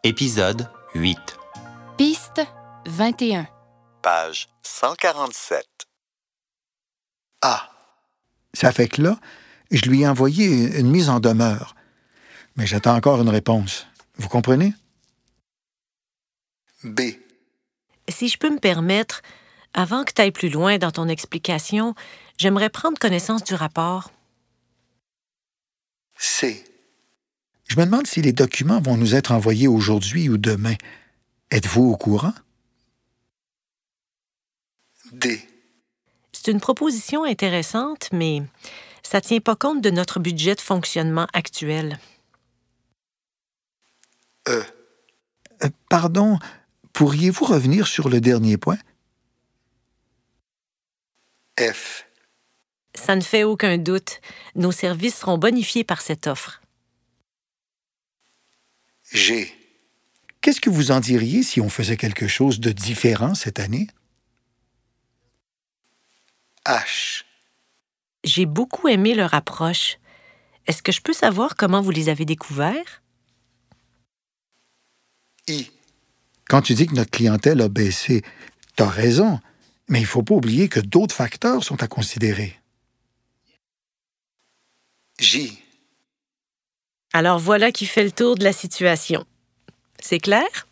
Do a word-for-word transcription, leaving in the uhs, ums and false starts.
Épisode huit. Piste vingt et un. Page cent quarante-sept. Ah! Ça fait que là, je lui ai envoyé une mise en demeure. Mais j'attends encore une réponse. Vous comprenez? B. Si je peux me permettre, avant que tu ailles plus loin dans ton explication, j'aimerais prendre connaissance du rapport. C. Je me demande si les documents vont nous être envoyés aujourd'hui ou demain. Êtes-vous au courant? D. C'est une proposition intéressante, mais ça ne tient pas compte de notre budget de fonctionnement actuel. E. Euh, pardon, pourriez-vous revenir sur le dernier point? F. Ça ne fait aucun doute. Nos services seront bonifiés par cette offre. G. Qu'est-ce que vous en diriez si on faisait quelque chose de différent cette année? H. J'ai beaucoup aimé leur approche. Est-ce que je peux savoir comment vous les avez découverts? I. Quand tu dis que notre clientèle a baissé, t'as raison, mais il ne faut pas oublier que d'autres facteurs sont à considérer. J. Alors voilà qui fait le tour de la situation. C'est clair?